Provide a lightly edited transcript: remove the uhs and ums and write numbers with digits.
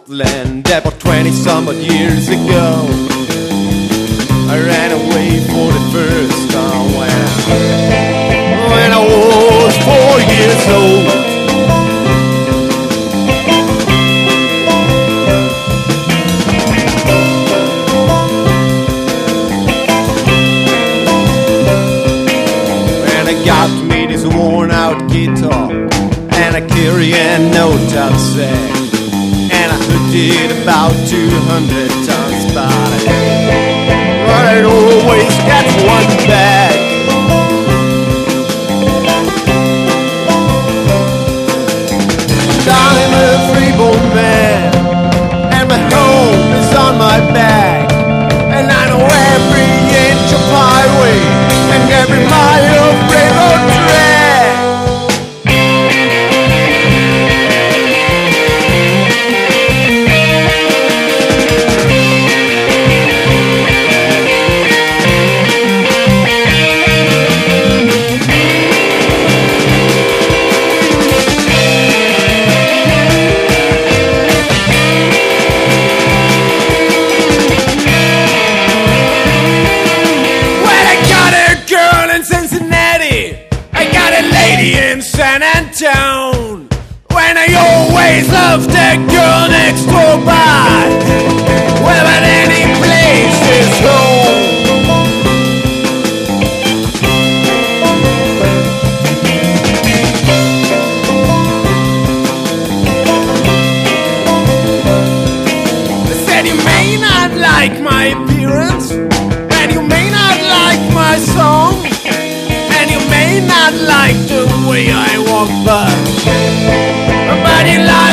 Scotland about 20-some odd years ago. I ran away for the first time when I was 4 years old. And I got me this worn-out guitar, and I carry a note outside, and I heard it about 200 tons, but I always got one back. I'm a free-born man, and my home is on my back, and I know every inch of highway and every mile of railroad track. In San Antone, when I always loved that girl next door by, well, but any place is home. I said you may not like my appearance, and you may not like my song, and you may not like the way I walk, but you like